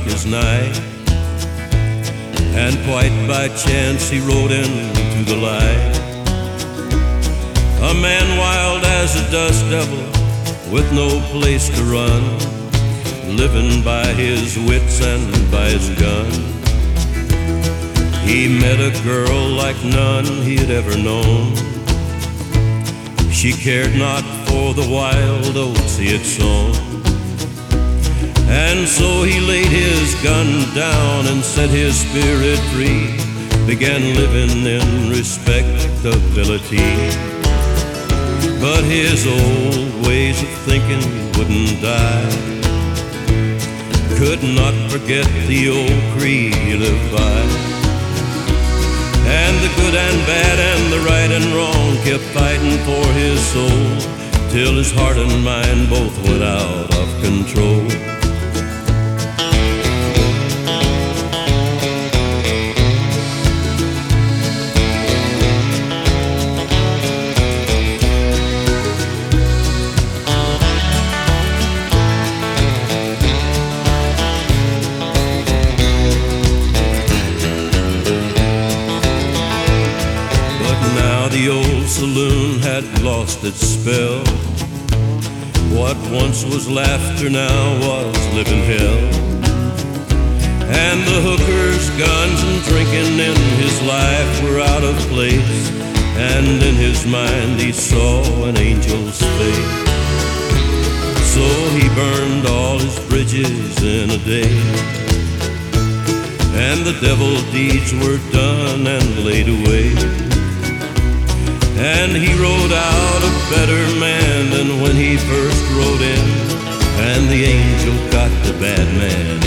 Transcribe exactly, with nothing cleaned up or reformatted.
dark as night, and quite by chance he rode into the light. A man wild as a dust devil, with no place to run, living by his wits and by his gun. He met a girl like none he had ever known. She cared not for the wild oats he had sown. And so he laid his gun down and set his spirit free, began living in respectability. But his old ways of thinking wouldn't die, could not forget the old creed he lived by. And the good and bad and the right and wrong kept fighting for his soul, till his heart and mind both went out of control. The old saloon had lost its spell. What once was laughter now was living hell. And the hookers, guns, and drinking in his life were out of place, and in his mind he saw an angel's face. So he burned all his bridges in a day, and the devil deeds were done and laid away. And he rode out a better man than when he first rode in, and the angel got the bad man